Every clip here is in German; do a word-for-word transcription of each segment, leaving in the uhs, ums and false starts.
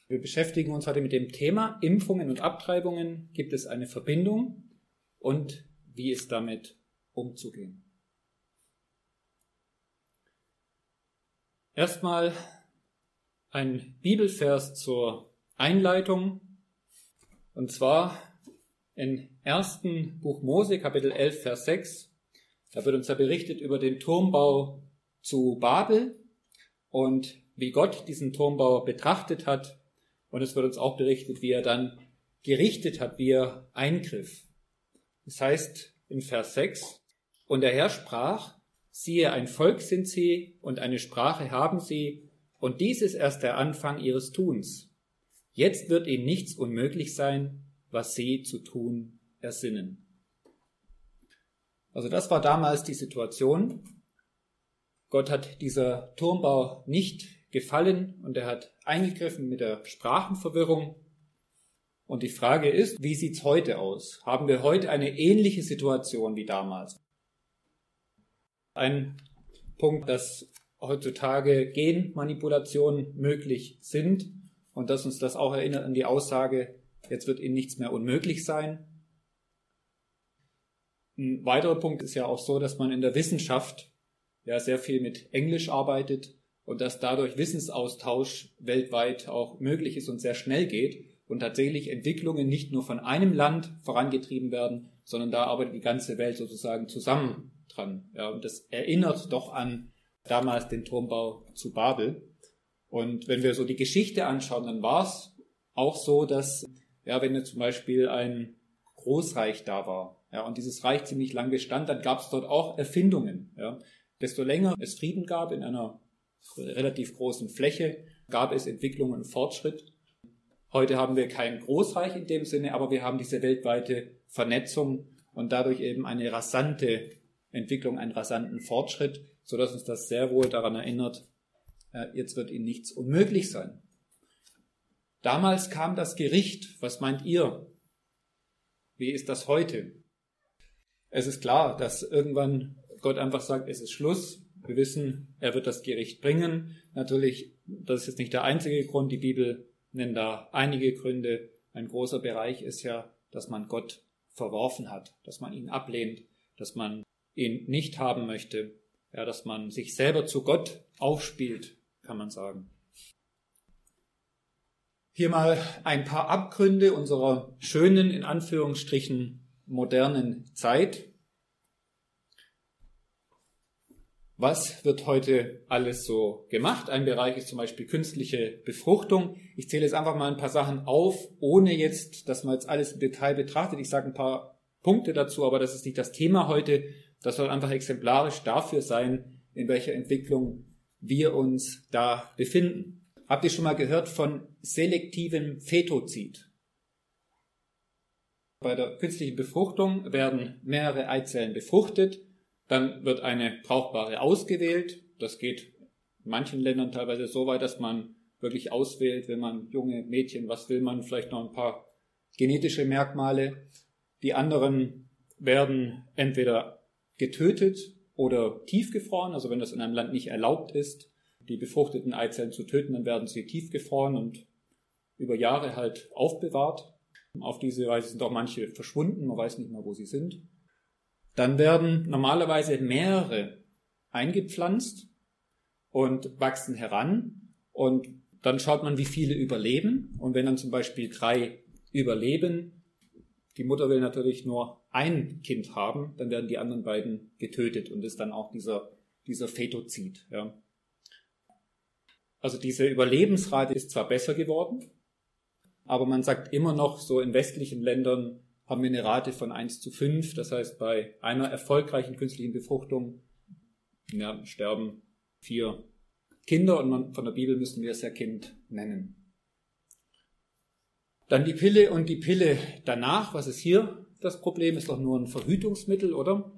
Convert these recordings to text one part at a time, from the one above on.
Wir beschäftigen uns heute mit dem Thema Impfungen und Abtreibungen. Gibt es eine Verbindung und wie ist damit umzugehen? Erstmal ein Bibelvers zur Einleitung, und zwar im ersten Buch Mose, Kapitel elf, Vers sechs. Da wird uns ja berichtet über den Turmbau zu Babel und wie Gott diesen Turmbau betrachtet hat. Und es wird uns auch berichtet, wie er dann gerichtet hat, wie er eingriff. Das heißt in Vers sechs, und der Herr sprach, siehe, ein Volk sind sie und eine Sprache haben sie, und dies ist erst der Anfang ihres Tuns. Jetzt wird ihnen nichts unmöglich sein, was sie zu tun ersinnen. Also das war damals die Situation. Gott hat dieser Turmbau nicht gefallen und er hat eingegriffen mit der Sprachenverwirrung. Und die Frage ist, wie sieht's heute aus? Haben wir heute eine ähnliche Situation wie damals? Ein Punkt, dass heutzutage Genmanipulationen möglich sind und dass uns das auch erinnert an die Aussage, jetzt wird ihnen nichts mehr unmöglich sein. Ein weiterer Punkt ist ja auch so, dass man in der Wissenschaft ja sehr viel mit Englisch arbeitet und dass dadurch Wissensaustausch weltweit auch möglich ist und sehr schnell geht und tatsächlich Entwicklungen nicht nur von einem Land vorangetrieben werden, sondern da arbeitet die ganze Welt sozusagen zusammen dran. Ja, und das erinnert doch an damals den Turmbau zu Babel. Und wenn wir so die Geschichte anschauen, dann war es auch so, dass, ja, wenn jetzt zum Beispiel ein Großreich da war, ja, und dieses Reich ziemlich lang bestand, dann gab es dort auch Erfindungen. Ja. Desto länger es Frieden gab in einer relativ großen Fläche, gab es Entwicklung und Fortschritt. Heute haben wir kein Großreich in dem Sinne, aber wir haben diese weltweite Vernetzung und dadurch eben eine rasante Entwicklung, einen rasanten Fortschritt, sodass uns das sehr wohl daran erinnert, jetzt wird ihnen nichts unmöglich sein. Damals kam das Gericht. Was meint ihr? Wie ist das heute? Es ist klar, dass irgendwann Gott einfach sagt, es ist Schluss. Wir wissen, er wird das Gericht bringen. Natürlich, das ist jetzt nicht der einzige Grund. Die Bibel nennt da einige Gründe. Ein großer Bereich ist ja, dass man Gott verworfen hat, dass man ihn ablehnt, dass man ihn nicht haben möchte, ja, dass man sich selber zu Gott aufspielt, kann man sagen. Hier mal ein paar Abgründe unserer schönen, in Anführungsstrichen, modernen Zeit. Was wird heute alles so gemacht? Ein Bereich ist zum Beispiel künstliche Befruchtung. Ich zähle jetzt einfach mal ein paar Sachen auf, ohne jetzt, dass man jetzt alles im Detail betrachtet. Ich sage ein paar Punkte dazu, aber das ist nicht das Thema heute. Das soll einfach exemplarisch dafür sein, in welcher Entwicklung wir uns da befinden. Habt ihr schon mal gehört von selektivem Fetozid? Bei der künstlichen Befruchtung werden mehrere Eizellen befruchtet. Dann wird eine brauchbare ausgewählt. Das geht in manchen Ländern teilweise so weit, dass man wirklich auswählt, wenn man junge Mädchen, was will man, vielleicht noch ein paar genetische Merkmale. Die anderen werden entweder getötet oder tiefgefroren. Also wenn das in einem Land nicht erlaubt ist, die befruchteten Eizellen zu töten, dann werden sie tiefgefroren und über Jahre halt aufbewahrt. Auf diese Weise sind auch manche verschwunden, man weiß nicht mehr, wo sie sind. Dann werden normalerweise mehrere eingepflanzt und wachsen heran und dann schaut man, wie viele überleben. Und wenn dann zum Beispiel drei überleben, die Mutter will natürlich nur ein Kind haben, dann werden die anderen beiden getötet und ist dann auch dieser, dieser Fetozid. Ja. Also diese Überlebensrate ist zwar besser geworden, aber man sagt immer noch, so in westlichen Ländern haben wir eine Rate von eins zu fünf. Das heißt, bei einer erfolgreichen künstlichen Befruchtung ja, sterben vier Kinder und man, von der Bibel müssen wir es ja Kind nennen. Dann die Pille und die Pille danach. Was ist hier das Problem? Ist doch nur ein Verhütungsmittel, oder?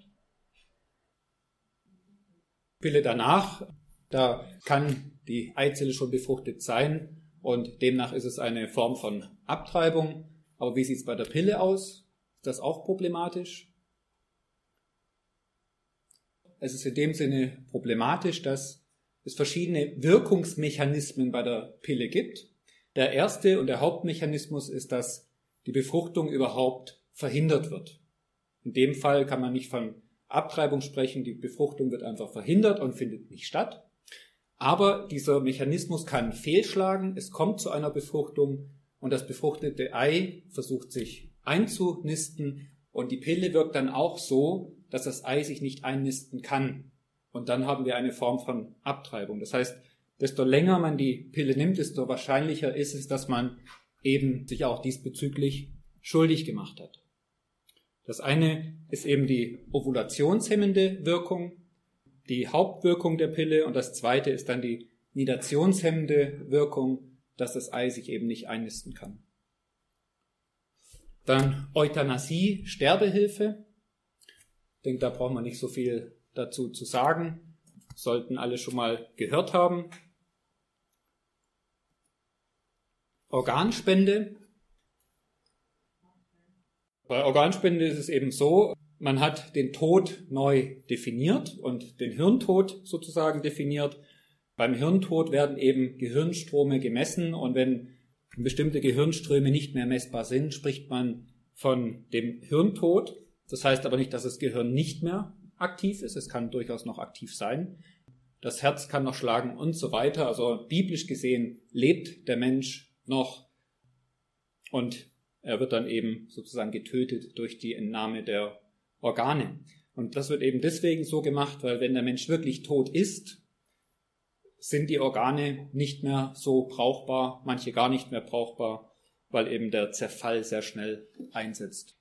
Pille danach, da kann die Eizelle schon befruchtet sein und demnach ist es eine Form von Abtreibung. Aber wie sieht es bei der Pille aus? Ist das auch problematisch? Es ist in dem Sinne problematisch, dass es verschiedene Wirkungsmechanismen bei der Pille gibt. Der erste und der Hauptmechanismus ist, dass die Befruchtung überhaupt verhindert wird. In dem Fall kann man nicht von Abtreibung sprechen, die Befruchtung wird einfach verhindert und findet nicht statt. Aber dieser Mechanismus kann fehlschlagen, es kommt zu einer Befruchtung und das befruchtete Ei versucht sich einzunisten und die Pille wirkt dann auch so, dass das Ei sich nicht einnisten kann. Und dann haben wir eine Form von Abtreibung. Das heißt, desto länger man die Pille nimmt, desto wahrscheinlicher ist es, dass man eben sich auch diesbezüglich schuldig gemacht hat. Das eine ist eben die ovulationshemmende Wirkung, die Hauptwirkung der Pille, und das zweite ist dann die nidationshemmende Wirkung, dass das Ei sich eben nicht einnisten kann. Dann Euthanasie, Sterbehilfe. Ich denke, da brauchen wir nicht so viel dazu zu sagen. Sollten alle schon mal gehört haben. Organspende. Bei Organspende ist es eben so, man hat den Tod neu definiert und den Hirntod sozusagen definiert. Beim Hirntod werden eben Gehirnströme gemessen und wenn bestimmte Gehirnströme nicht mehr messbar sind, spricht man von dem Hirntod. Das heißt aber nicht, dass das Gehirn nicht mehr aktiv ist. Es kann durchaus noch aktiv sein. Das Herz kann noch schlagen und so weiter. Also biblisch gesehen lebt der Mensch noch und er wird dann eben sozusagen getötet durch die Entnahme der Organe. Und das wird eben deswegen so gemacht, weil wenn der Mensch wirklich tot ist, sind die Organe nicht mehr so brauchbar, manche gar nicht mehr brauchbar, weil eben der Zerfall sehr schnell einsetzt.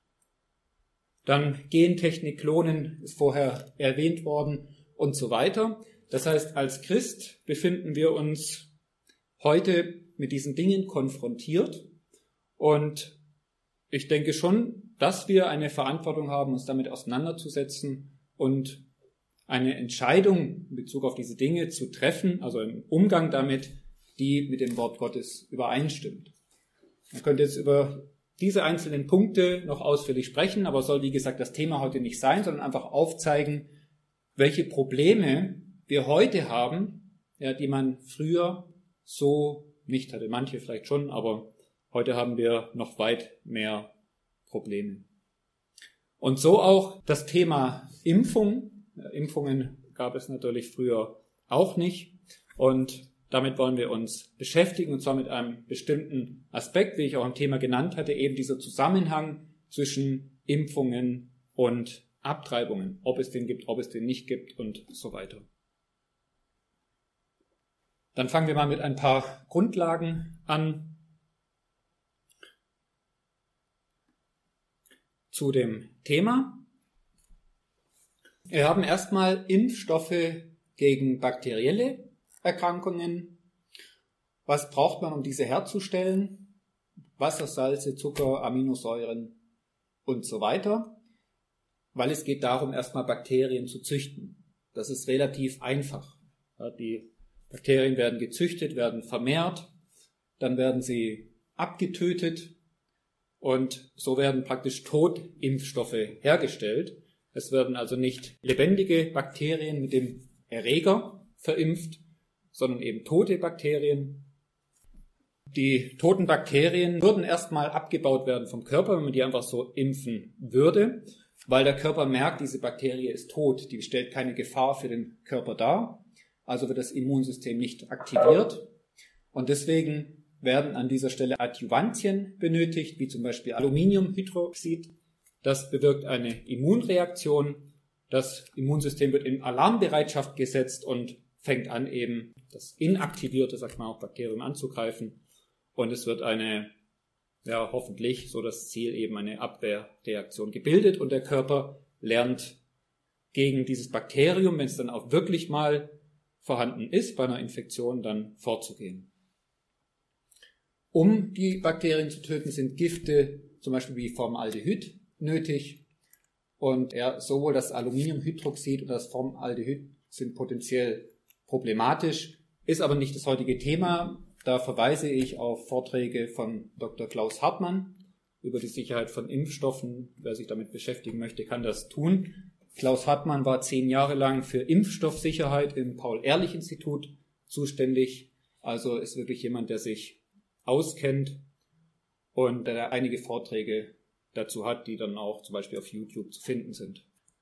Dann Gentechnik, Klonen ist vorher erwähnt worden und so weiter. Das heißt, als Christ befinden wir uns heute mit diesen Dingen konfrontiert und ich denke schon, dass wir eine Verantwortung haben, uns damit auseinanderzusetzen und eine Entscheidung in Bezug auf diese Dinge zu treffen, also im Umgang damit, die mit dem Wort Gottes übereinstimmt. Man könnte jetzt über diese einzelnen Punkte noch ausführlich sprechen, aber soll, wie gesagt, das Thema heute nicht sein, sondern einfach aufzeigen, welche Probleme wir heute haben, ja, die man früher so nicht hatte. Manche vielleicht schon, aber heute haben wir noch weit mehr Probleme. Und so auch das Thema Impfung. Impfungen gab es natürlich früher auch nicht. Und damit wollen wir uns beschäftigen, und zwar mit einem bestimmten Aspekt, wie ich auch im Thema genannt hatte, eben dieser Zusammenhang zwischen Impfungen und Abtreibungen, ob es den gibt, ob es den nicht gibt und so weiter. Dann fangen wir mal mit ein paar Grundlagen an zu dem Thema. Wir haben erstmal Impfstoffe gegen bakterielle Erkrankungen. Was braucht man, um diese herzustellen? Wasser, Salze, Zucker, Aminosäuren und so weiter. Weil es geht darum, erstmal Bakterien zu züchten. Das ist relativ einfach. Ja, die Bakterien werden gezüchtet, werden vermehrt, dann werden sie abgetötet und so werden praktisch Totimpfstoffe hergestellt. Es werden also nicht lebendige Bakterien mit dem Erreger verimpft, sondern eben tote Bakterien. Die toten Bakterien würden erstmal abgebaut werden vom Körper, wenn man die einfach so impfen würde, weil der Körper merkt, diese Bakterie ist tot, die stellt keine Gefahr für den Körper dar. Also wird das Immunsystem nicht aktiviert. Und deswegen werden an dieser Stelle Adjuvantien benötigt, wie zum Beispiel Aluminiumhydroxid. Das bewirkt eine Immunreaktion. Das Immunsystem wird in Alarmbereitschaft gesetzt und fängt an, eben das inaktivierte, sagt man auch, Bakterium anzugreifen. Und es wird eine, ja hoffentlich, so das Ziel, eben eine Abwehrreaktion gebildet. Und der Körper lernt gegen dieses Bakterium, wenn es dann auch wirklich mal vorhanden ist, bei einer Infektion dann vorzugehen. Um die Bakterien zu töten, sind Gifte, zum Beispiel wie Formaldehyd, nötig. Und ja, sowohl das Aluminiumhydroxid und das Formaldehyd sind potenziell problematisch, ist aber nicht das heutige Thema. Da verweise ich auf Vorträge von Doktor Klaus Hartmann über die Sicherheit von Impfstoffen. Wer sich damit beschäftigen möchte, kann das tun. Klaus Hartmann war zehn Jahre lang für Impfstoffsicherheit im Paul-Ehrlich-Institut zuständig. Also ist wirklich jemand, der sich auskennt und der einige Vorträge dazu hat, die dann auch zum Beispiel auf YouTube zu finden sind.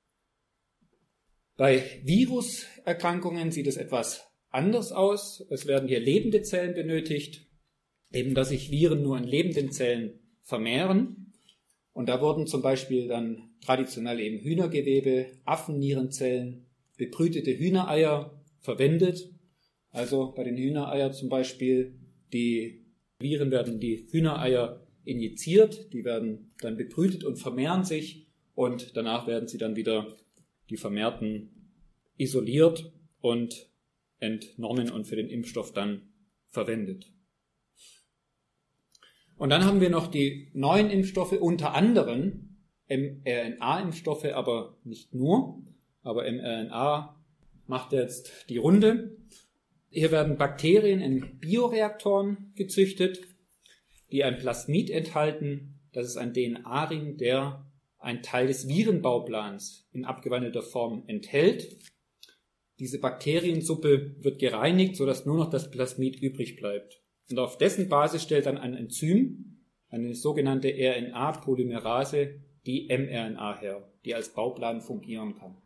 Bei Viruserkrankungen sieht es etwas anders aus. Es werden hier lebende Zellen benötigt, eben dass sich Viren nur in lebenden Zellen vermehren. Und da wurden zum Beispiel dann traditionell eben Hühnergewebe, Affennierenzellen, bebrütete Hühnereier verwendet. Also bei den Hühnereiern zum Beispiel, die Viren werden in die Hühnereier injiziert, die werden dann bebrütet und vermehren sich und danach werden sie dann wieder, die Vermehrten, isoliert und entnommen und für den Impfstoff dann verwendet. Und dann haben wir noch die neuen Impfstoffe, unter anderem mRNA-Impfstoffe, aber nicht nur. Aber mRNA macht jetzt die Runde. Hier werden Bakterien in Bioreaktoren gezüchtet, die ein Plasmid enthalten. Das ist ein D N A-Ring, der einen Teil des Virenbauplans in abgewandelter Form enthält. Diese Bakteriensuppe wird gereinigt, sodass nur noch das Plasmid übrig bleibt. Und auf dessen Basis stellt dann ein Enzym, eine sogenannte R N A-Polymerase, die mRNA her, die als Bauplan fungieren kann.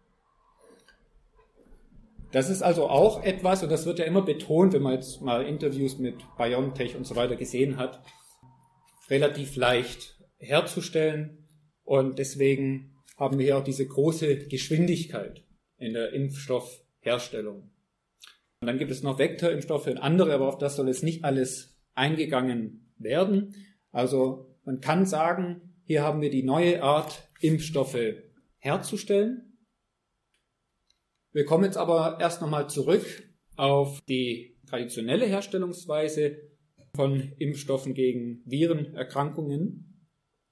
Das ist also auch etwas, und das wird ja immer betont, wenn man jetzt mal Interviews mit BioNTech und so weiter gesehen hat, relativ leicht herzustellen. Und deswegen haben wir hier auch diese große Geschwindigkeit in der Impfstoffherstellung. Und dann gibt es noch Vektorimpfstoffe und andere, aber auf das soll es nicht alles eingegangen werden. Also man kann sagen, hier haben wir die neue Art, Impfstoffe herzustellen. Wir kommen jetzt aber erst nochmal zurück auf die traditionelle Herstellungsweise von Impfstoffen gegen Virenerkrankungen.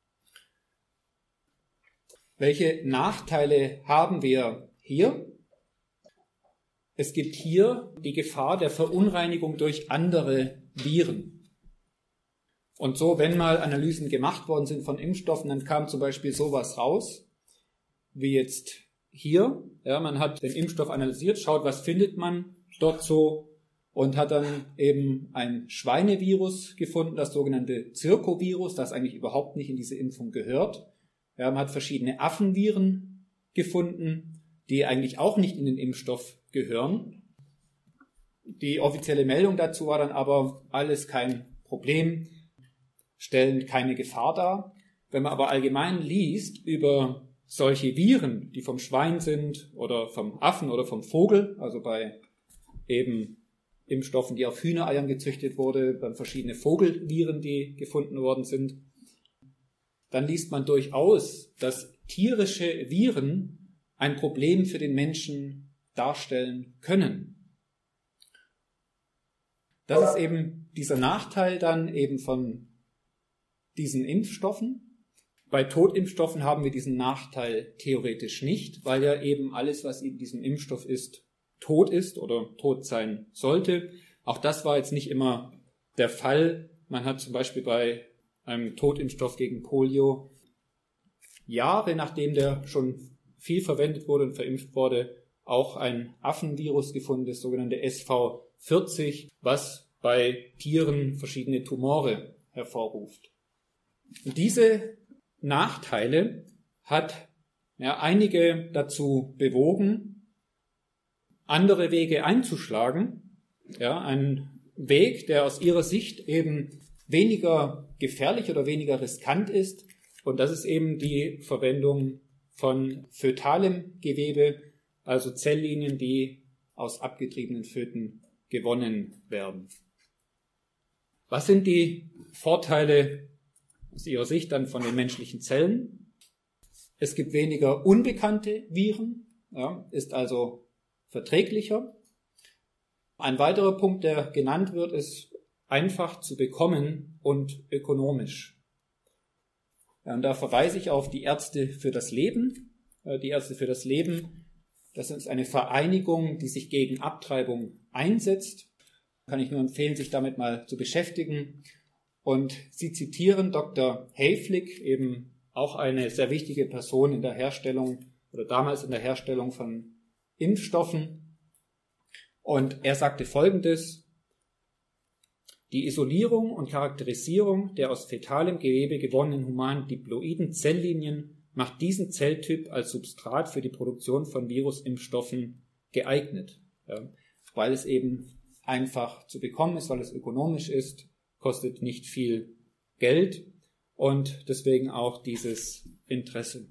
Welche Nachteile haben wir hier? Es gibt hier die Gefahr der Verunreinigung durch andere Viren. Und so, wenn mal Analysen gemacht worden sind von Impfstoffen, dann kam zum Beispiel sowas raus, wie jetzt hier. Ja, man hat den Impfstoff analysiert, schaut, was findet man dort so und hat dann eben ein Schweinevirus gefunden, das sogenannte Zirkovirus, das eigentlich überhaupt nicht in diese Impfung gehört. Ja, man hat verschiedene Affenviren gefunden, die eigentlich auch nicht in den Impfstoff gehören. Die offizielle Meldung dazu war dann aber, alles kein Problem, stellen keine Gefahr dar. Wenn man aber allgemein liest über solche Viren, die vom Schwein sind oder vom Affen oder vom Vogel, also bei eben Impfstoffen, die auf Hühnereiern gezüchtet wurden, dann verschiedene Vogelviren, die gefunden worden sind, dann liest man durchaus, dass tierische Viren ein Problem für den Menschen darstellen können. Das ist eben dieser Nachteil dann eben von diesen Impfstoffen. Bei Totimpfstoffen haben wir diesen Nachteil theoretisch nicht, weil ja eben alles, was in diesem Impfstoff ist, tot ist oder tot sein sollte. Auch das war jetzt nicht immer der Fall. Man hat zum Beispiel bei einem Totimpfstoff gegen Polio Jahre nachdem der schon viel verwendet wurde und verimpft wurde, auch ein Affenvirus gefunden, das sogenannte S V vierzig, was bei Tieren verschiedene Tumore hervorruft. Und diese Nachteile hat ja, einige dazu bewogen, andere Wege einzuschlagen. Ja, ein Weg, der aus ihrer Sicht eben weniger gefährlich oder weniger riskant ist. Und das ist eben die Verwendung von fötalem Gewebe, also Zelllinien, die aus abgetriebenen Föten gewonnen werden. Was sind die Vorteile aus ihrer Sicht dann von den menschlichen Zellen? Es gibt weniger unbekannte Viren, ja, ist also verträglicher. Ein weiterer Punkt, der genannt wird, ist einfach zu bekommen und ökonomisch. Ja, und da verweise ich auf die Ärzte für das Leben. Die Ärzte für das Leben, das ist eine Vereinigung, die sich gegen Abtreibung einsetzt. Kann ich nur empfehlen, sich damit mal zu beschäftigen. Und sie zitieren Doktor Hayflick, eben auch eine sehr wichtige Person in der Herstellung oder damals in der Herstellung von Impfstoffen. Und er sagte Folgendes: Die Isolierung und Charakterisierung der aus fetalem Gewebe gewonnenen humanen diploiden Zelllinien macht diesen Zelltyp als Substrat für die Produktion von Virusimpfstoffen geeignet, ja, weil es eben einfach zu bekommen ist, weil es ökonomisch ist, kostet nicht viel Geld und deswegen auch dieses Interesse.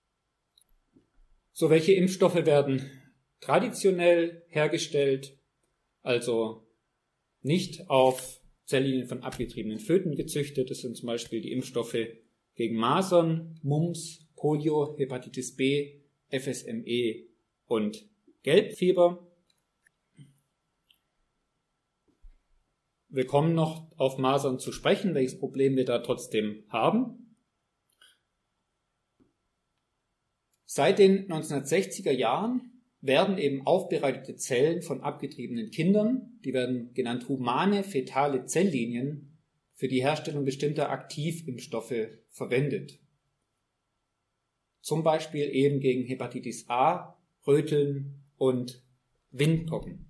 So, welche Impfstoffe werden traditionell hergestellt, also nicht auf Zelllinien von abgetriebenen Föten gezüchtet? Das sind zum Beispiel die Impfstoffe gegen Masern, Mumps, Polio, Hepatitis B, F S M E und Gelbfieber. Wir kommen noch auf Masern zu sprechen, welches Problem wir da trotzdem haben. Seit den neunzehnhundertsechziger Jahren werden eben aufbereitete Zellen von abgetriebenen Kindern, die werden genannt humane fetale Zelllinien, für die Herstellung bestimmter Aktivimpfstoffe verwendet. Zum Beispiel eben gegen Hepatitis A, Röteln und Windpocken.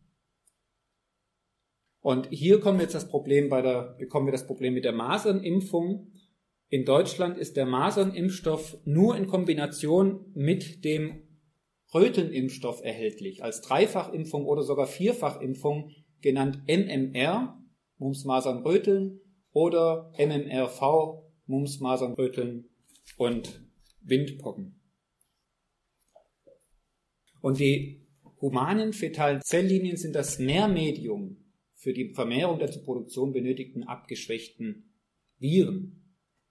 Und hier kommen jetzt das Problem bei der, bekommen wir das Problem mit der Masernimpfung. In Deutschland ist der Masernimpfstoff nur in Kombination mit dem Rötelnimpfstoff erhältlich, als Dreifachimpfung oder sogar Vierfachimpfung, genannt M M R, Mumps, Masern, Röteln, oder M M R V, Mumps, Masern, Röteln und Windpocken. Und die humanen fetalen Zelllinien sind das Nährmedium für die Vermehrung der zur Produktion benötigten abgeschwächten Viren.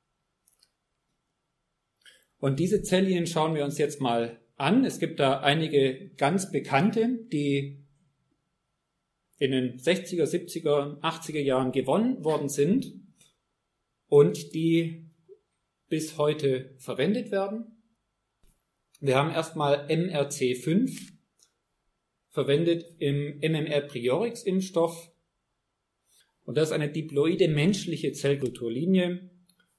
Und diese Zelllinien schauen wir uns jetzt mal an. Es gibt da einige ganz bekannte, die in den sechziger, siebziger, achtziger Jahren gewonnen worden sind und die bis heute verwendet werden. Wir haben erstmal M R C fünf, verwendet im M M R Priorix Impfstoff. Und das ist eine diploide menschliche Zellkulturlinie.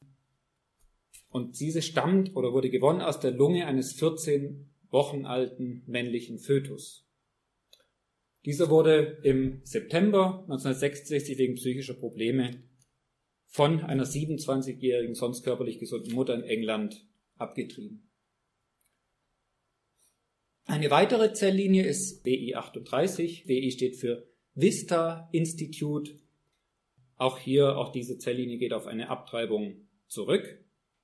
Und diese stammt oder wurde gewonnen aus der Lunge eines vierzehn Wochen alten männlichen Fötus. Dieser wurde im September neunzehnhundertsechsundsechzig wegen psychischer Probleme von einer siebenundzwanzigjährigen, sonst körperlich gesunden Mutter in England abgetrieben. Eine weitere Zelllinie ist W I achtunddreißig. W I steht für Vista Institute. Auch hier, auch diese Zelllinie geht auf eine Abtreibung zurück.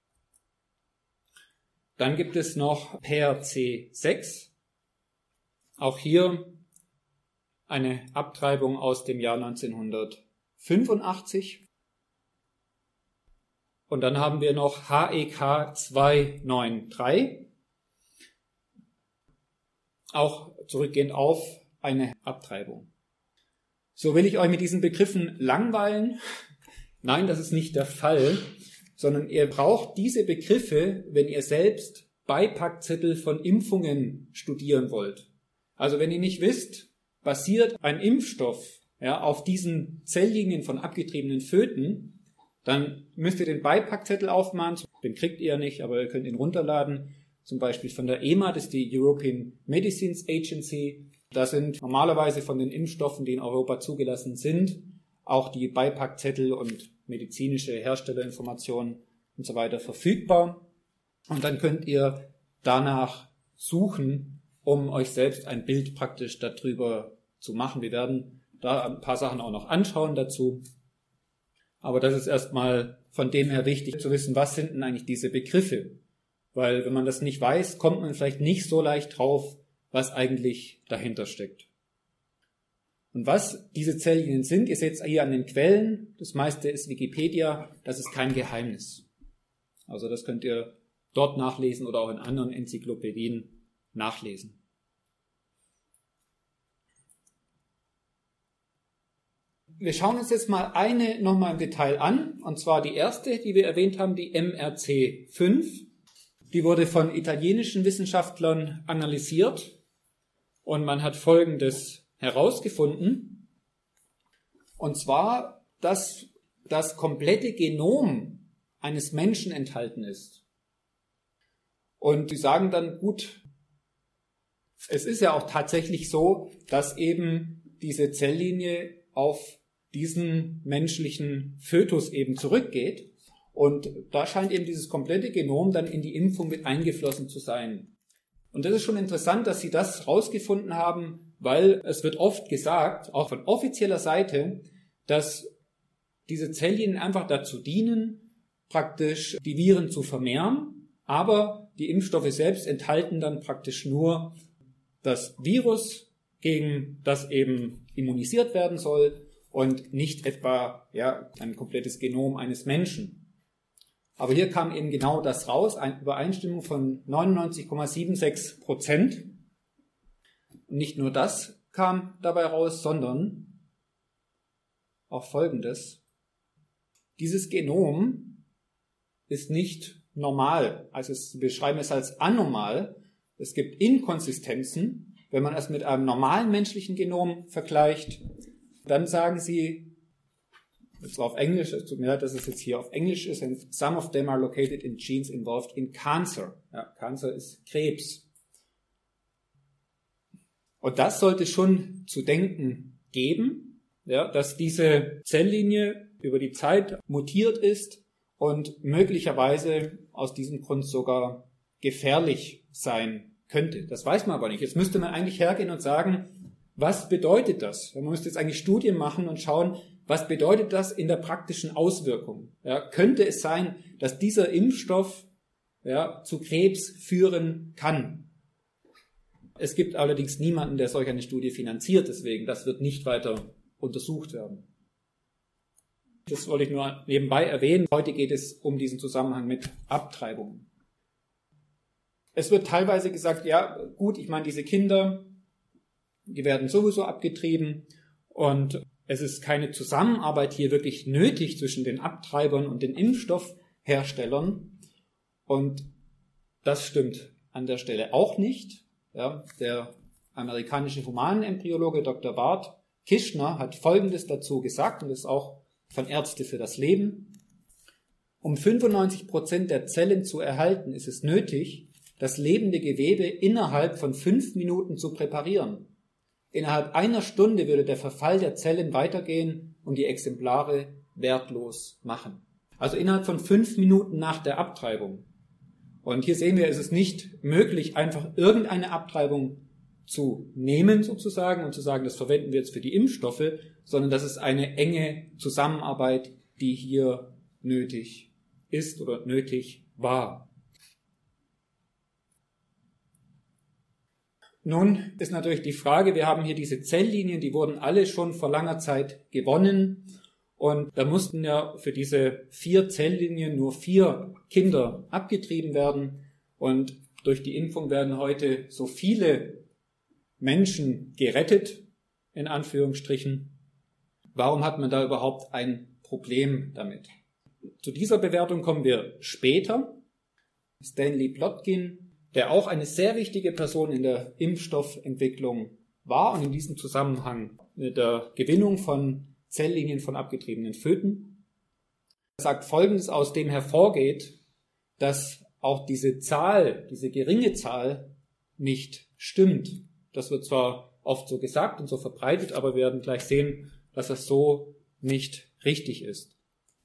Dann gibt es noch P R C sechs. Auch hier eine Abtreibung aus dem Jahr neunzehnhundertfünfundachtzig. Und dann haben wir noch H E K zweihundertdreiundneunzig. Auch zurückgehend auf eine Abtreibung. So, will ich euch mit diesen Begriffen langweilen? Nein, das ist nicht der Fall, sondern ihr braucht diese Begriffe, wenn ihr selbst Beipackzettel von Impfungen studieren wollt. Also wenn ihr nicht wisst, basiert ein Impfstoff ja, auf diesen Zelllinien von abgetriebenen Föten, dann müsst ihr den Beipackzettel aufmachen. Den kriegt ihr nicht, aber ihr könnt ihn runterladen. Zum Beispiel von der E M A, das ist die European Medicines Agency. Da sind normalerweise von den Impfstoffen, die in Europa zugelassen sind, auch die Beipackzettel und medizinische Herstellerinformationen und so weiter verfügbar. Und dann könnt ihr danach suchen, um euch selbst ein Bild praktisch darüber zu machen. Wir werden da ein paar Sachen auch noch anschauen dazu. Aber das ist erstmal von dem her wichtig zu wissen, was sind denn eigentlich diese Begriffe? Weil wenn man das nicht weiß, kommt man vielleicht nicht so leicht drauf, was eigentlich dahinter steckt. Und was diese Zelllinien sind, ihr seht es hier an den Quellen, das meiste ist Wikipedia, das ist kein Geheimnis. Also das könnt ihr dort nachlesen oder auch in anderen Enzyklopädien nachlesen. Wir schauen uns jetzt mal eine nochmal im Detail an, und zwar die erste, die wir erwähnt haben, die M R C fünf. Die wurde von italienischen Wissenschaftlern analysiert und man hat Folgendes herausgefunden, und zwar, dass das komplette Genom eines Menschen enthalten ist. Und die sagen dann, gut, es ist ja auch tatsächlich so, dass eben diese Zelllinie auf diesen menschlichen Fötus eben zurückgeht. Und da scheint eben dieses komplette Genom dann in die Impfung mit eingeflossen zu sein. Und das ist schon interessant, dass sie das rausgefunden haben, weil es wird oft gesagt, auch von offizieller Seite, dass diese Zelllinien einfach dazu dienen, praktisch die Viren zu vermehren, aber die Impfstoffe selbst enthalten dann praktisch nur das Virus, gegen das eben immunisiert werden soll und nicht etwa ja, ein komplettes Genom eines Menschen. Aber hier kam eben genau das raus, eine Übereinstimmung von neunundneunzig Komma sechsundsiebzig Prozent. Und nicht nur das kam dabei raus, sondern auch Folgendes. Dieses Genom ist nicht normal, also sie beschreiben es als anormal. Es gibt Inkonsistenzen. Wenn man es mit einem normalen menschlichen Genom vergleicht, dann sagen sie, das war auf Englisch, es tut mir leid, dass es jetzt hier auf Englisch ist, and some of them are located in genes involved in cancer. Ja, Cancer ist Krebs. Und das sollte schon zu denken geben, ja, dass diese Zelllinie über die Zeit mutiert ist und möglicherweise aus diesem Grund sogar gefährlich sein könnte. Das weiß man aber nicht. Jetzt müsste man eigentlich hergehen und sagen, was bedeutet das? Man müsste jetzt eigentlich Studien machen und schauen, was bedeutet das in der praktischen Auswirkung? Ja, könnte es sein, dass dieser Impfstoff ja, zu Krebs führen kann? Es gibt allerdings niemanden, der solch eine Studie finanziert, deswegen, das wird nicht weiter untersucht werden. Das wollte ich nur nebenbei erwähnen. Heute geht es um diesen Zusammenhang mit Abtreibungen. Es wird teilweise gesagt, ja gut, ich meine, diese Kinder, die werden sowieso abgetrieben und es ist keine Zusammenarbeit hier wirklich nötig zwischen den Abtreibern und den Impfstoffherstellern. Und das stimmt an der Stelle auch nicht. Ja, der amerikanische Humanembryologe Doktor Ward Kishner hat Folgendes dazu gesagt, und das ist auch von Ärzte für das Leben. Um fünfundneunzig Prozent der Zellen zu erhalten, ist es nötig, das lebende Gewebe innerhalb von fünf Minuten zu präparieren. Innerhalb einer Stunde würde der Verfall der Zellen weitergehen und die Exemplare wertlos machen. Also innerhalb von fünf Minuten nach der Abtreibung. Und hier sehen wir, es ist nicht möglich, einfach irgendeine Abtreibung zu nehmen sozusagen und zu sagen, das verwenden wir jetzt für die Impfstoffe, sondern das ist eine enge Zusammenarbeit, die hier nötig ist oder nötig war. Nun ist natürlich die Frage, wir haben hier diese Zelllinien, die wurden alle schon vor langer Zeit gewonnen und da mussten ja für diese vier Zelllinien nur vier Kinder abgetrieben werden und durch die Impfung werden heute so viele Menschen gerettet, in Anführungsstrichen. Warum hat man da überhaupt ein Problem damit? Zu dieser Bewertung kommen wir später. Stanley Plotkin, der auch eine sehr wichtige Person in der Impfstoffentwicklung war und in diesem Zusammenhang mit der Gewinnung von Zelllinien von abgetriebenen Föten, sagt Folgendes, aus dem hervorgeht, dass auch diese Zahl, diese geringe Zahl nicht stimmt. Das wird zwar oft so gesagt und so verbreitet, aber wir werden gleich sehen, dass das so nicht richtig ist.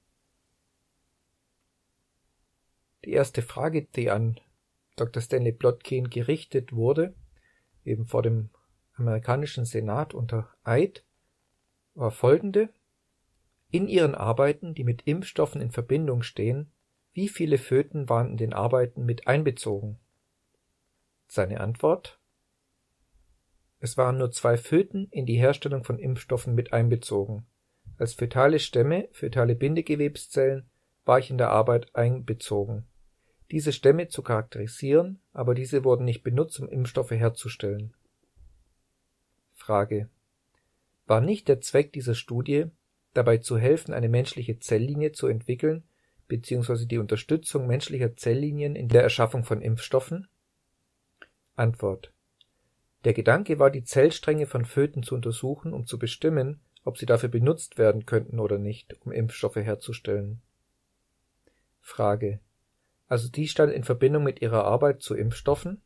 Die erste Frage, die an Doktor Stanley Plotkin gerichtet wurde, eben vor dem amerikanischen Senat unter Eid, war folgende: In Ihren Arbeiten, die mit Impfstoffen in Verbindung stehen, wie viele Föten waren in den Arbeiten mit einbezogen? Seine Antwort: Es waren nur zwei Föten in die Herstellung von Impfstoffen mit einbezogen. Als fötale Stämme, fötale Bindegewebszellen, war ich in der Arbeit einbezogen. Diese Stämme zu charakterisieren, aber diese wurden nicht benutzt, um Impfstoffe herzustellen. Frage: War nicht der Zweck dieser Studie, dabei zu helfen, eine menschliche Zelllinie zu entwickeln, bzw. die Unterstützung menschlicher Zelllinien in der Erschaffung von Impfstoffen? Antwort: Der Gedanke war, die Zellstränge von Föten zu untersuchen, um zu bestimmen, ob sie dafür benutzt werden könnten oder nicht, um Impfstoffe herzustellen. Frage: Also die stand in Verbindung mit Ihrer Arbeit zu Impfstoffen?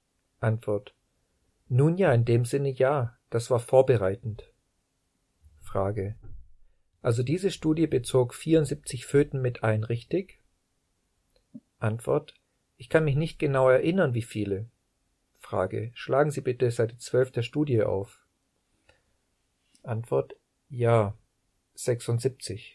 Antwort: Nun ja, in dem Sinne ja, das war vorbereitend. Frage. Also diese Studie bezog vierundsiebzig Föten mit ein, richtig? Antwort. Ich kann mich nicht genau erinnern, wie viele. Frage. Schlagen Sie bitte Seite zwölf der Studie auf. Antwort. Ja, sechsundsiebzig.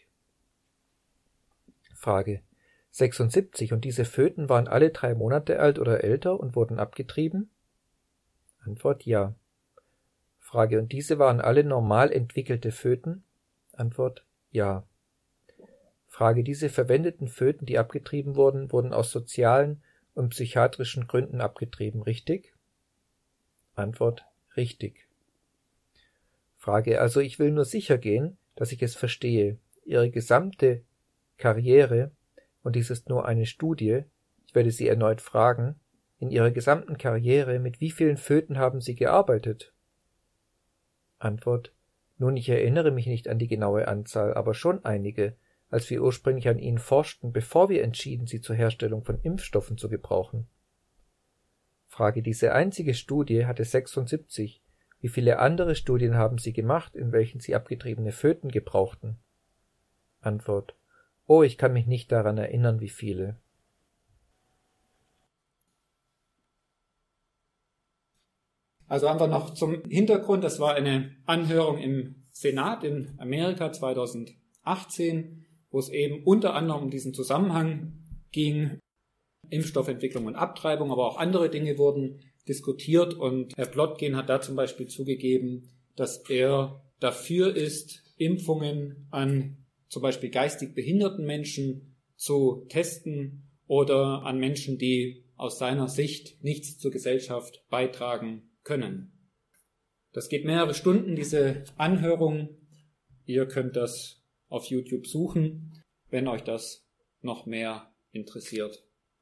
Frage. sechsundsiebzig und diese Föten waren alle drei Monate alt oder älter und wurden abgetrieben? Antwort. Ja. Frage. Und diese waren alle normal entwickelte Föten? Antwort. Ja. Frage. Diese verwendeten Föten, die abgetrieben wurden, wurden aus sozialen und psychiatrischen Gründen abgetrieben, richtig? Antwort. Richtig. Frage. Also ich will nur sicher gehen, dass ich es verstehe. Ihre gesamte Karriere, und dies ist nur eine Studie, ich werde Sie erneut fragen, in Ihrer gesamten Karriere, mit wie vielen Föten haben Sie gearbeitet? Antwort. Nun, ich erinnere mich nicht an die genaue Anzahl, aber schon einige, als wir ursprünglich an ihnen forschten, bevor wir entschieden, sie zur Herstellung von Impfstoffen zu gebrauchen. Frage. Diese einzige Studie hatte sechsundsiebzig. Wie viele andere Studien haben Sie gemacht, in welchen Sie abgetriebene Föten gebrauchten? Antwort. Oh, ich kann mich nicht daran erinnern, wie viele. Also einfach noch zum Hintergrund, das war eine Anhörung im Senat in Amerika zweitausendachtzehn, wo es eben unter anderem um diesen Zusammenhang ging, Impfstoffentwicklung und Abtreibung, aber auch andere Dinge wurden diskutiert und Herr Plotkin hat da zum Beispiel zugegeben, dass er dafür ist, Impfungen an zum Beispiel geistig behinderten Menschen zu testen oder an Menschen, die aus seiner Sicht nichts zur Gesellschaft beitragen können. Das geht mehrere Stunden, diese Anhörung. Ihr könnt das auf YouTube suchen, wenn euch das noch mehr interessiert.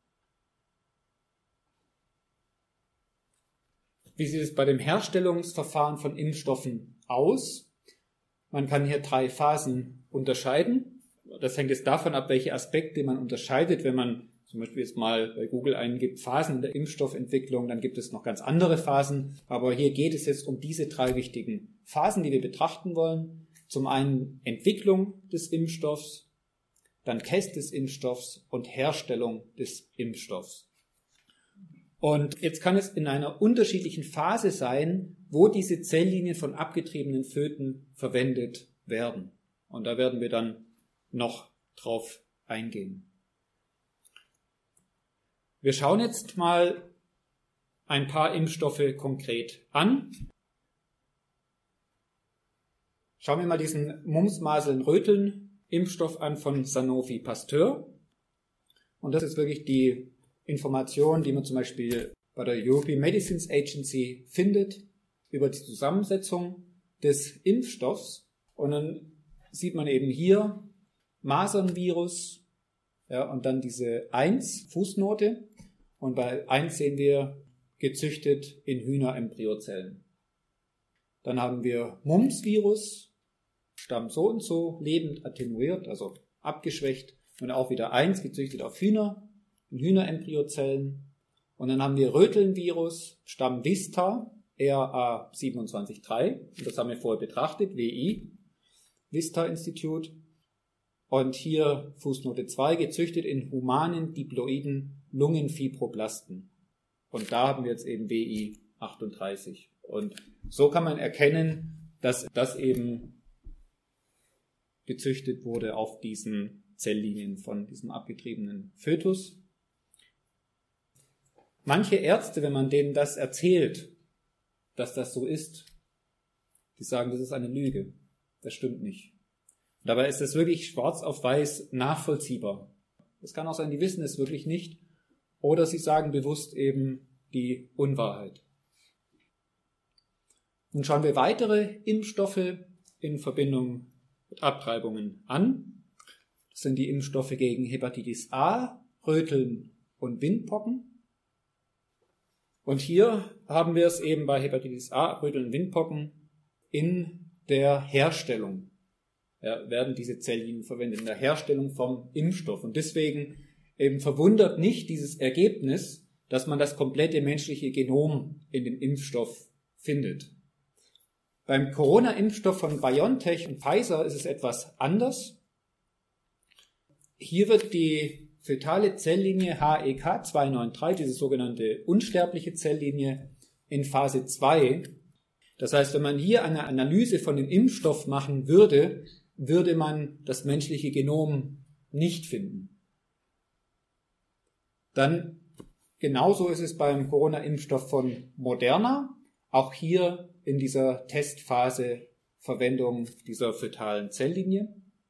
Wie sieht es bei dem Herstellungsverfahren von Impfstoffen aus? Man kann hier drei Phasen unterscheiden. Das hängt jetzt davon ab, welche Aspekte man unterscheidet. Wenn man zum Beispiel jetzt mal bei Google eingibt, Phasen der Impfstoffentwicklung, dann gibt es noch ganz andere Phasen. Aber hier geht es jetzt um diese drei wichtigen Phasen, die wir betrachten wollen. Zum einen Entwicklung des Impfstoffs, dann Test des Impfstoffs und Herstellung des Impfstoffs. Und jetzt kann es in einer unterschiedlichen Phase sein, wo diese Zelllinien von abgetriebenen Föten verwendet werden. Und da werden wir dann noch drauf eingehen. Wir schauen jetzt mal ein paar Impfstoffe konkret an. Schauen wir mal diesen Mumps-Maseln-Röteln-Impfstoff an von Sanofi Pasteur. Und das ist wirklich die Information, die man zum Beispiel bei der European Medicines Agency findet, über die Zusammensetzung des Impfstoffs. Und dann sieht man eben hier Masernvirus, ja, und dann diese eins Fußnote. Und bei eins sehen wir gezüchtet in Hühnerembryozellen. Dann haben wir Mumps-Virus, Stamm so und so, lebend attenuiert, also abgeschwächt. Und auch wieder eins gezüchtet auf Hühner, in Hühnerembryozellen. Und dann haben wir Röteln-Virus, Stamm Vista, R A zwei sieben drei. Und das haben wir vorher betrachtet, W I, Vista Institute. Und hier Fußnote zwei, gezüchtet in humanen diploiden Lungenfibroblasten. Und da haben wir jetzt eben W I achtunddreißig. Und so kann man erkennen, dass das eben gezüchtet wurde auf diesen Zelllinien von diesem abgetriebenen Fötus. Manche Ärzte, wenn man denen das erzählt, dass das so ist, die sagen, das ist eine Lüge. Das stimmt nicht. Dabei ist es wirklich schwarz auf weiß nachvollziehbar. Es kann auch sein, die wissen es wirklich nicht. Oder sie sagen bewusst eben die Unwahrheit. Nun schauen wir weitere Impfstoffe in Verbindung mit Abtreibungen an. Das sind die Impfstoffe gegen Hepatitis A, Röteln und Windpocken. Und hier haben wir es eben bei Hepatitis A, Röteln und Windpocken in der Herstellung. Ja, werden diese Zelllinien verwendet, in der Herstellung vom Impfstoff. Und deswegen eben verwundert nicht dieses Ergebnis, dass man das komplette menschliche Genom in dem Impfstoff findet. Beim Corona-Impfstoff von BioNTech und Pfizer ist es etwas anders. Hier wird die fötale Zelllinie H E K zwei neun drei, diese sogenannte unsterbliche Zelllinie, in Phase zwei. Das heißt, wenn man hier eine Analyse von dem Impfstoff machen würde, würde man das menschliche Genom nicht finden. Dann genauso ist es beim Corona-Impfstoff von Moderna. Auch hier in dieser Testphase Verwendung dieser fötalen Zelllinie.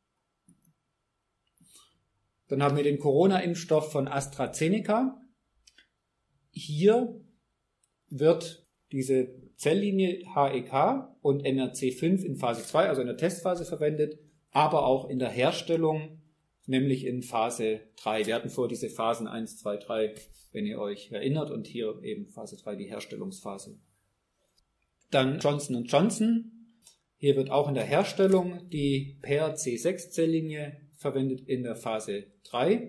Dann haben wir den Corona-Impfstoff von AstraZeneca. Hier wird diese Zelllinie H E K und M R C fünf in Phase zwei, also in der Testphase verwendet, aber auch in der Herstellung, nämlich in Phase drei. Wir hatten vor diese Phasen eins, zwei, drei, wenn ihr euch erinnert, und hier eben Phase drei, die Herstellungsphase. Dann Johnson und Johnson. Hier wird auch in der Herstellung die P R C sechs Zelllinie verwendet in der Phase drei.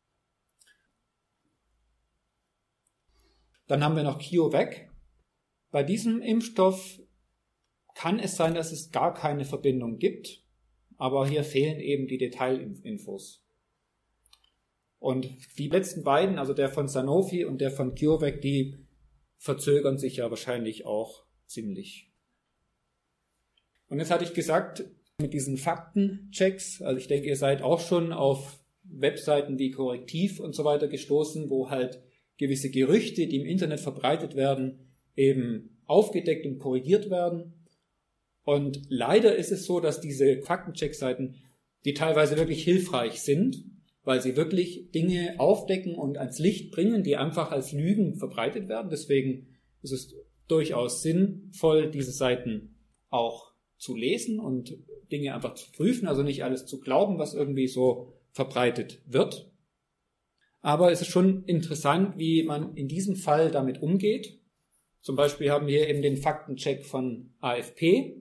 Dann haben wir noch CureVac. Bei diesem Impfstoff kann es sein, dass es gar keine Verbindung gibt, aber hier fehlen eben die Detailinfos. Und die letzten beiden, also der von Sanofi und der von CureVac, die verzögern sich ja wahrscheinlich auch ziemlich. Und jetzt hatte ich gesagt, mit diesen Faktenchecks, also ich denke, ihr seid auch schon auf Webseiten wie Korrektiv und so weiter gestoßen, wo halt gewisse Gerüchte, die im Internet verbreitet werden, eben aufgedeckt und korrigiert werden. Und leider ist es so, dass diese Faktencheck-Seiten, die teilweise wirklich hilfreich sind, weil sie wirklich Dinge aufdecken und ans Licht bringen, die einfach als Lügen verbreitet werden. Deswegen ist es durchaus sinnvoll, diese Seiten auch zu lesen und Dinge einfach zu prüfen, also nicht alles zu glauben, was irgendwie so verbreitet wird. Aber es ist schon interessant, wie man in diesem Fall damit umgeht. Zum Beispiel haben wir eben den Faktencheck von A F P.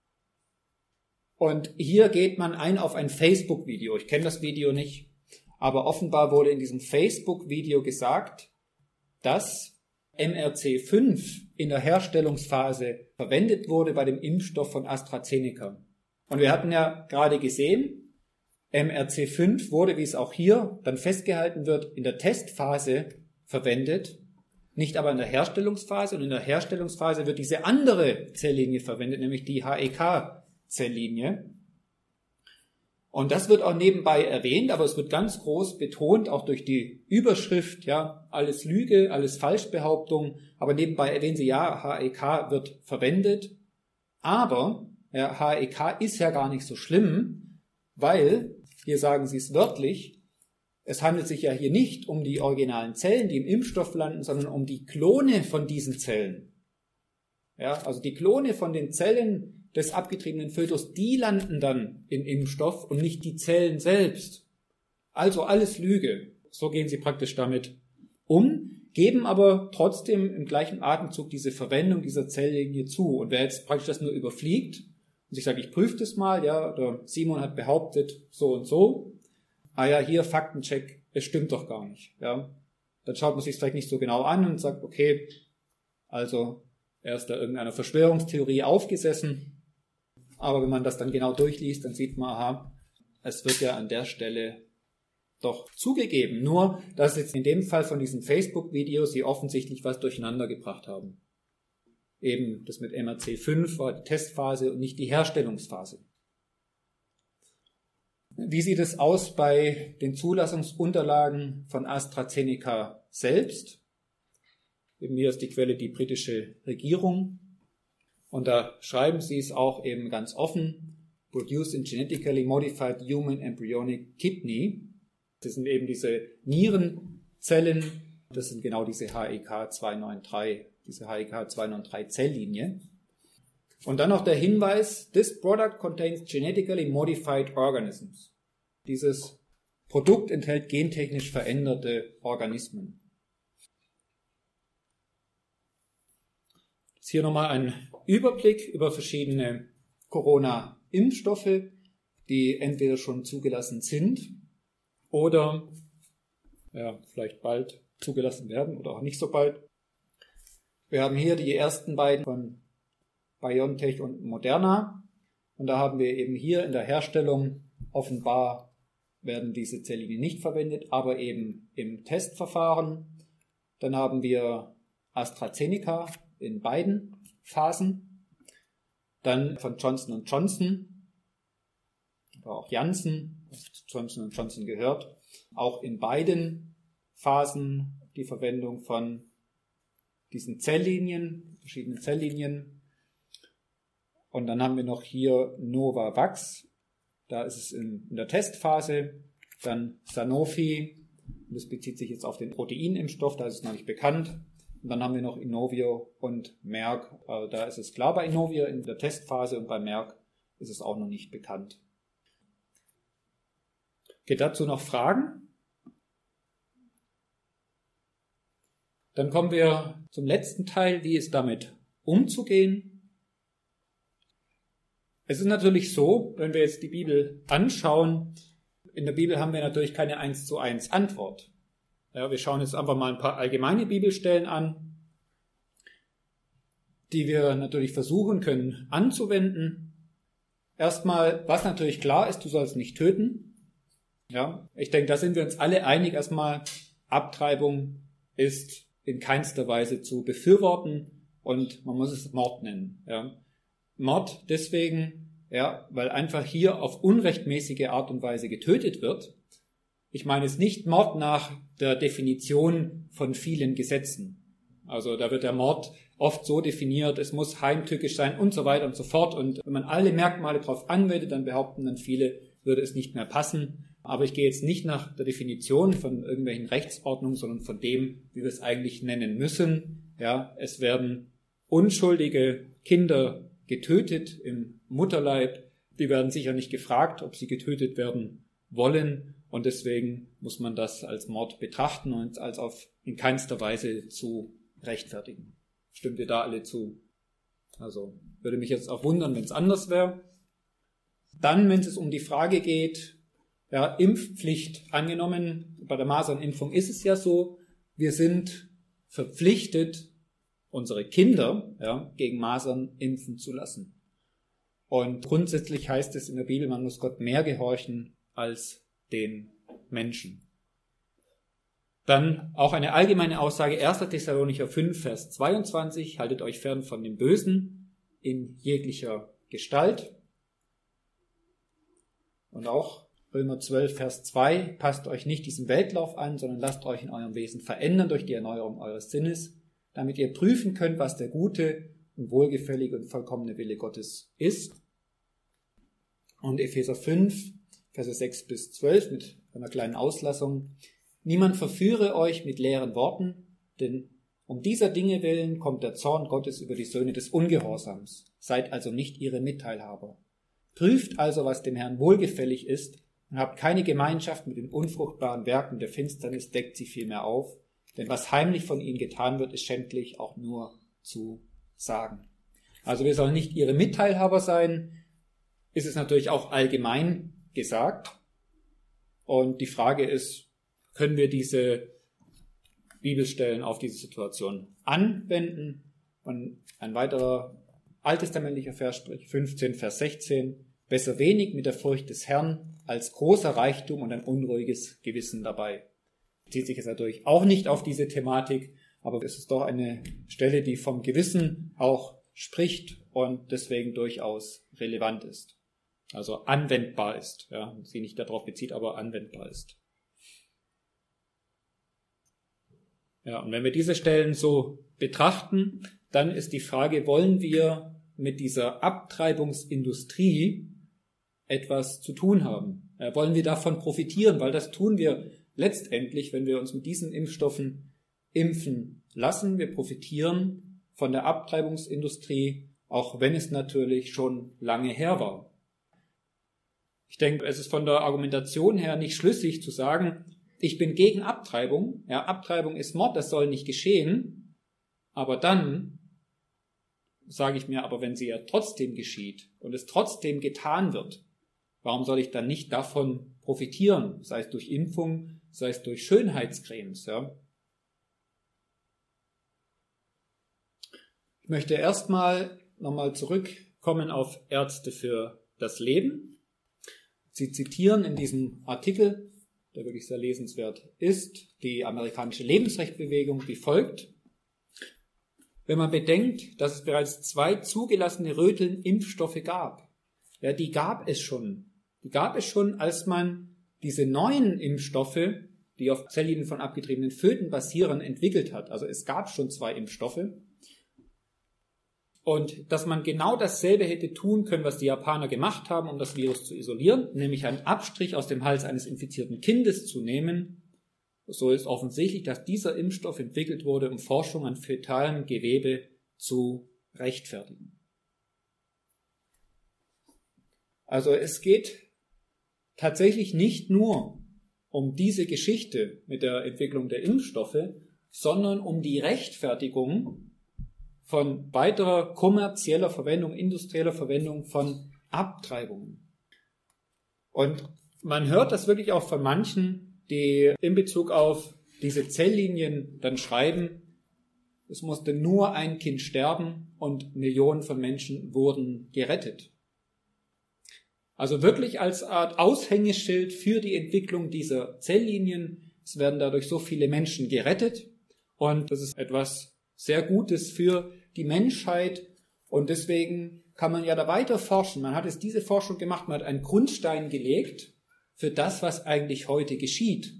Und hier geht man ein auf ein Facebook-Video. Ich kenne das Video nicht, aber offenbar wurde in diesem Facebook-Video gesagt, dass M R C fünf in der Herstellungsphase verwendet wurde bei dem Impfstoff von AstraZeneca. Und wir hatten ja gerade gesehen, M R C fünf wurde, wie es auch hier dann festgehalten wird, in der Testphase verwendet, nicht aber in der Herstellungsphase. Und in der Herstellungsphase wird diese andere Zelllinie verwendet, nämlich die H E K-Zelllinie. Und das wird auch nebenbei erwähnt, aber es wird ganz groß betont, auch durch die Überschrift, ja, alles Lüge, alles Falschbehauptung, aber nebenbei erwähnen sie, ja, H E K wird verwendet, aber ja, H E K ist ja gar nicht so schlimm, weil, hier sagen sie es wörtlich, es handelt sich ja hier nicht um die originalen Zellen, die im Impfstoff landen, sondern um die Klone von diesen Zellen. Ja, also die Klone von den Zellen des abgetriebenen Fötus, die landen dann im Impfstoff und nicht die Zellen selbst. Also alles Lüge. So gehen sie praktisch damit um, geben aber trotzdem im gleichen Atemzug diese Verwendung dieser Zelllinie zu. Und wer jetzt praktisch das nur überfliegt und sich sagt, ich prüfe das mal, ja, oder Simon hat behauptet so und so, ah ja, hier Faktencheck, es stimmt doch gar nicht. Ja, dann schaut man sich vielleicht nicht so genau an und sagt, okay, also er ist da irgendeiner Verschwörungstheorie aufgesessen. Aber wenn man das dann genau durchliest, dann sieht man, aha, es wird ja an der Stelle doch zugegeben. Nur, dass jetzt in dem Fall von diesen Facebook-Videos sie offensichtlich was durcheinander gebracht haben. Eben das mit M R C fünf war die Testphase und nicht die Herstellungsphase. Wie sieht es aus bei den Zulassungsunterlagen von AstraZeneca selbst? Eben hier ist die Quelle die britische Regierung. Und da schreiben sie es auch eben ganz offen, produced in genetically modified human embryonic kidney. Das sind eben diese Nierenzellen, das sind genau diese H E K zwei neun drei, diese H E K zwei neun drei Zelllinie. Und dann noch der Hinweis, this product contains genetically modified organisms. Dieses Produkt enthält gentechnisch veränderte Organismen. Jetzt hier nochmal ein Überblick über verschiedene Corona-Impfstoffe, die entweder schon zugelassen sind oder ja, vielleicht bald zugelassen werden oder auch nicht so bald. Wir haben hier die ersten beiden von BioNTech und Moderna. Und da haben wir eben hier in der Herstellung offenbar werden diese Zelllinien nicht verwendet, aber eben im Testverfahren. Dann haben wir AstraZeneca in beiden Phasen. Dann von Johnson und Johnson, oder auch Janssen, was zu Johnson und Johnson gehört, auch in beiden Phasen die Verwendung von diesen Zelllinien, verschiedenen Zelllinien. Und dann haben wir noch hier Novavax, da ist es in, in der Testphase. Dann Sanofi, das bezieht sich jetzt auf den Proteinimpfstoff, da ist es noch nicht bekannt. Und dann haben wir noch Inovio und Merck, da ist es klar bei Inovio in der Testphase und bei Merck ist es auch noch nicht bekannt. Geht dazu noch Fragen? Dann kommen wir zum letzten Teil, wie ist damit umzugehen. Es ist natürlich so, wenn wir jetzt die Bibel anschauen, in der Bibel haben wir natürlich keine eins zu eins Antwort. Ja, wir schauen jetzt einfach mal ein paar allgemeine Bibelstellen an, die wir natürlich versuchen können anzuwenden. Erstmal, was natürlich klar ist, du sollst nicht töten. Ja, ich denke, da sind wir uns alle einig. Erstmal, Abtreibung ist in keinster Weise zu befürworten und man muss es Mord nennen. Ja. Mord deswegen, ja, weil einfach hier auf unrechtmäßige Art und Weise getötet wird. Ich meine es nicht Mord nach der Definition von vielen Gesetzen. Also da wird der Mord oft so definiert, es muss heimtückisch sein und so weiter und so fort. Und wenn man alle Merkmale darauf anwendet, dann behaupten dann viele, würde es nicht mehr passen. Aber ich gehe jetzt nicht nach der Definition von irgendwelchen Rechtsordnungen, sondern von dem, wie wir es eigentlich nennen müssen. Ja, es werden unschuldige Kinder getötet im Mutterleib. Die werden sicher nicht gefragt, ob sie getötet werden wollen. Und deswegen muss man das als Mord betrachten und als auf in keinster Weise zu rechtfertigen. Stimmt ihr da alle zu? Also würde mich jetzt auch wundern, wenn es anders wäre. Dann, wenn es um die Frage geht, ja, Impfpflicht angenommen, bei der Masernimpfung ist es ja so, wir sind verpflichtet, unsere Kinder ja, gegen Masern impfen zu lassen. Und grundsätzlich heißt es in der Bibel, man muss Gott mehr gehorchen als den Menschen. Dann auch eine allgemeine Aussage, erster Thessalonicher fünf, Vers zweiundzwanzig, haltet euch fern von dem Bösen in jeglicher Gestalt. Und auch Römer zwölf, Vers zwei, passt euch nicht diesem Weltlauf an, sondern lasst euch in eurem Wesen verändern durch die Erneuerung eures Sinnes, damit ihr prüfen könnt, was der gute und wohlgefällige und vollkommene Wille Gottes ist. Und Epheser fünf, Verse sechs bis zwölf mit einer kleinen Auslassung. Niemand verführe euch mit leeren Worten, denn um dieser Dinge willen kommt der Zorn Gottes über die Söhne des Ungehorsams. Seid also nicht ihre Mitteilhaber. Prüft also, was dem Herrn wohlgefällig ist, und habt keine Gemeinschaft mit den unfruchtbaren Werken der Finsternis, deckt sie vielmehr auf, denn was heimlich von ihnen getan wird, ist schändlich auch nur zu sagen. Also wir sollen nicht ihre Mitteilhaber sein, ist es natürlich auch allgemein gesagt. Und die Frage ist, können wir diese Bibelstellen auf diese Situation anwenden? Und ein weiterer alttestamentlicher Vers spricht, fünfzehn, Vers sechzehn, besser wenig mit der Furcht des Herrn als großer Reichtum und ein unruhiges Gewissen dabei. Zieht sich jetzt natürlich auch nicht auf diese Thematik, aber es ist doch eine Stelle, die vom Gewissen auch spricht und deswegen durchaus relevant ist. Also anwendbar ist, ja, sie nicht darauf bezieht, aber anwendbar ist. Ja, und wenn wir diese Stellen so betrachten, dann ist die Frage, wollen wir mit dieser Abtreibungsindustrie etwas zu tun haben? Ja, wollen wir davon profitieren? Weil das tun wir letztendlich, wenn wir uns mit diesen Impfstoffen impfen lassen. Wir profitieren von der Abtreibungsindustrie, auch wenn es natürlich schon lange her war. Ich denke, es ist von der Argumentation her nicht schlüssig zu sagen, ich bin gegen Abtreibung. Ja, Abtreibung ist Mord, das soll nicht geschehen. Aber dann sage ich mir, aber wenn sie ja trotzdem geschieht und es trotzdem getan wird, warum soll ich dann nicht davon profitieren? Sei es durch Impfung, sei es durch Schönheitscremes. Ja. Ich möchte erstmal nochmal zurückkommen auf Ärzte für das Leben. Sie zitieren in diesem Artikel, der wirklich sehr lesenswert ist, die amerikanische Lebensrechtsbewegung wie folgt. Wenn man bedenkt, dass es bereits zwei zugelassene Röteln-Impfstoffe gab, ja, die gab es schon. Die gab es schon, als man diese neuen Impfstoffe, die auf Zelllinien von abgetriebenen Föten basieren, entwickelt hat. Also es gab schon zwei Impfstoffe. Und dass man genau dasselbe hätte tun können, was die Japaner gemacht haben, um das Virus zu isolieren, nämlich einen Abstrich aus dem Hals eines infizierten Kindes zu nehmen, so ist offensichtlich, dass dieser Impfstoff entwickelt wurde, um Forschung an fötalem Gewebe zu rechtfertigen. Also es geht tatsächlich nicht nur um diese Geschichte mit der Entwicklung der Impfstoffe, sondern um die Rechtfertigung von weiterer kommerzieller Verwendung, industrieller Verwendung von Abtreibungen. Und man hört das wirklich auch von manchen, die in Bezug auf diese Zelllinien dann schreiben, es musste nur ein Kind sterben und Millionen von Menschen wurden gerettet. Also wirklich als Art Aushängeschild für die Entwicklung dieser Zelllinien. Es werden dadurch so viele Menschen gerettet und das ist etwas sehr Gutes für die Menschheit und deswegen kann man ja da weiter forschen. Man hat jetzt diese Forschung gemacht, man hat einen Grundstein gelegt für das, was eigentlich heute geschieht.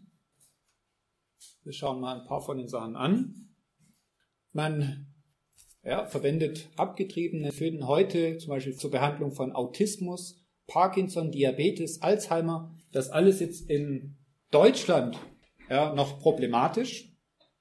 Wir schauen mal ein paar von den Sachen an. Man ja, verwendet abgetriebene Föten heute zum Beispiel zur Behandlung von Autismus, Parkinson, Diabetes, Alzheimer. Das alles jetzt in Deutschland ja, noch problematisch.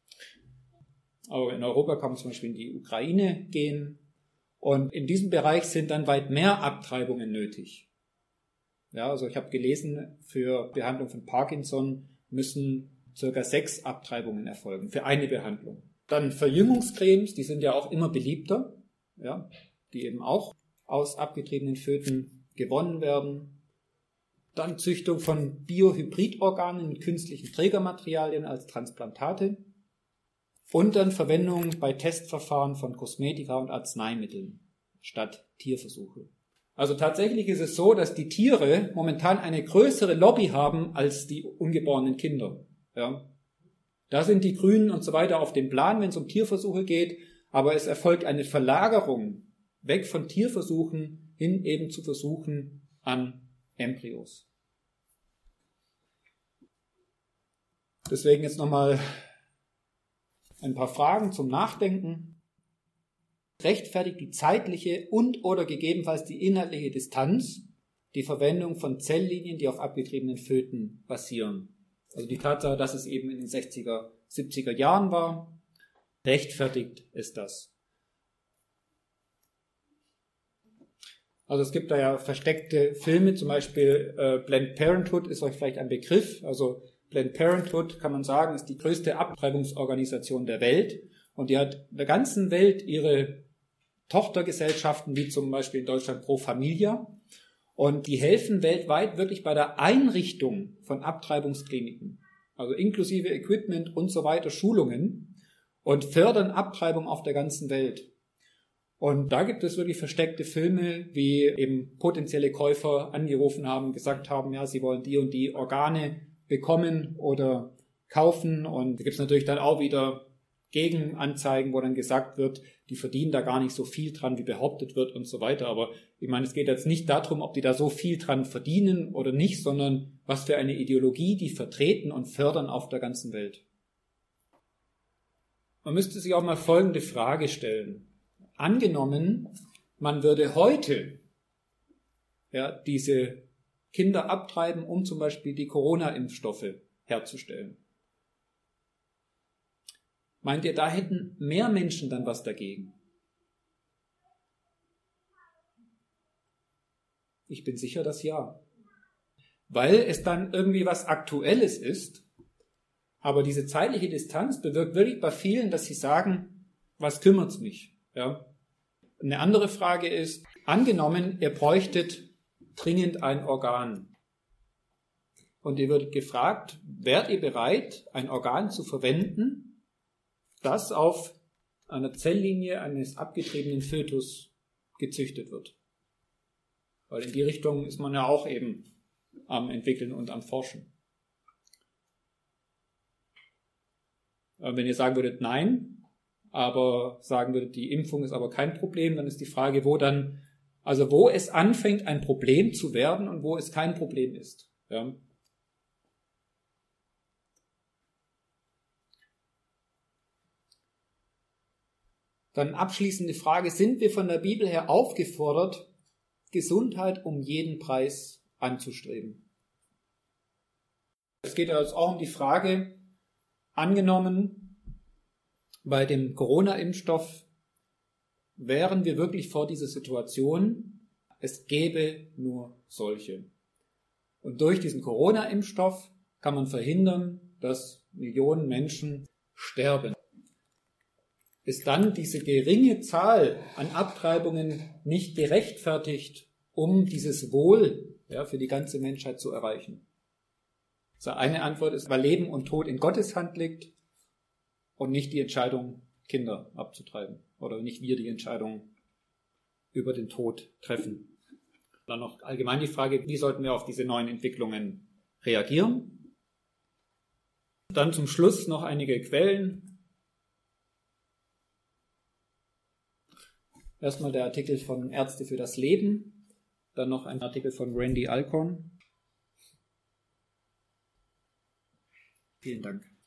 Aber in Europa kann man zum Beispiel in die Ukraine gehen. Und in diesem Bereich sind dann weit mehr Abtreibungen nötig. Ja, also ich habe gelesen, für Behandlung von Parkinson müssen circa sechs Abtreibungen erfolgen für eine Behandlung. Dann Verjüngungscremes, die sind ja auch immer beliebter, ja, die eben auch aus abgetriebenen Föten gewonnen werden. Dann Züchtung von Biohybridorganen mit künstlichen Trägermaterialien als Transplantate. Und dann Verwendung bei Testverfahren von Kosmetika und Arzneimitteln statt Tierversuche. Also tatsächlich ist es so, dass die Tiere momentan eine größere Lobby haben als die ungeborenen Kinder. Ja. Da sind die Grünen und so weiter auf dem Plan, wenn es um Tierversuche geht, aber es erfolgt eine Verlagerung weg von Tierversuchen hin eben zu Versuchen an Embryos. Deswegen jetzt nochmal ein paar Fragen zum Nachdenken. Rechtfertigt die zeitliche und oder gegebenenfalls die inhaltliche Distanz die Verwendung von Zelllinien, die auf abgetriebenen Föten basieren? Also die Tatsache, dass es eben in den sechziger, siebziger Jahren war, rechtfertigt es das? Also es gibt da ja versteckte Filme, zum Beispiel äh, Planned Parenthood ist euch vielleicht ein Begriff. Also Planned Parenthood, kann man sagen, ist die größte Abtreibungsorganisation der Welt und die hat in der ganzen Welt ihre Tochtergesellschaften, wie zum Beispiel in Deutschland Pro Familia, und die helfen weltweit wirklich bei der Einrichtung von Abtreibungskliniken, also inklusive Equipment und so weiter, Schulungen, und fördern Abtreibung auf der ganzen Welt. Und da gibt es wirklich versteckte Filme, wie eben potenzielle Käufer angerufen haben, gesagt haben, ja, sie wollen die und die Organe bekommen oder kaufen. Und da gibt es natürlich dann auch wieder Gegenanzeigen, wo dann gesagt wird, die verdienen da gar nicht so viel dran, wie behauptet wird und so weiter. Aber ich meine, es geht jetzt nicht darum, ob die da so viel dran verdienen oder nicht, sondern was für eine Ideologie die vertreten und fördern auf der ganzen Welt. Man müsste sich auch mal folgende Frage stellen. Angenommen, man würde heute ja, diese Kinder abtreiben, um zum Beispiel die Corona-Impfstoffe herzustellen. Meint ihr, da hätten mehr Menschen dann was dagegen? Ich bin sicher, dass ja. Weil es dann irgendwie was Aktuelles ist, aber diese zeitliche Distanz bewirkt wirklich bei vielen, dass sie sagen, was kümmert's mich? Ja. Eine andere Frage ist, angenommen, ihr bräuchtet dringend ein Organ. Und ihr würdet gefragt, wärt ihr bereit, ein Organ zu verwenden, das auf einer Zelllinie eines abgetriebenen Fötus gezüchtet wird. Weil in die Richtung ist man ja auch eben am Entwickeln und am Forschen. Wenn ihr sagen würdet, nein, aber sagen würdet, die Impfung ist aber kein Problem, dann ist die Frage, wo dann, also wo es anfängt, ein Problem zu werden und wo es kein Problem ist. Ja. Dann abschließende Frage, sind wir von der Bibel her aufgefordert, Gesundheit um jeden Preis anzustreben? Es geht also auch um die Frage, angenommen, bei dem Corona-Impfstoff wären wir wirklich vor dieser Situation, es gäbe nur solche. Und durch diesen Corona-Impfstoff kann man verhindern, dass Millionen Menschen sterben. Ist dann diese geringe Zahl an Abtreibungen nicht gerechtfertigt, um dieses Wohl, ja, für die ganze Menschheit zu erreichen? Also eine Antwort ist, weil Leben und Tod in Gottes Hand liegt und nicht die Entscheidung, Kinder abzutreiben. Oder nicht wir die Entscheidung über den Tod treffen. Dann noch allgemein die Frage, wie sollten wir auf diese neuen Entwicklungen reagieren? Dann zum Schluss noch einige Quellen. Erstmal der Artikel von Ärzte für das Leben, dann noch ein Artikel von Randy Alcorn. Vielen Dank.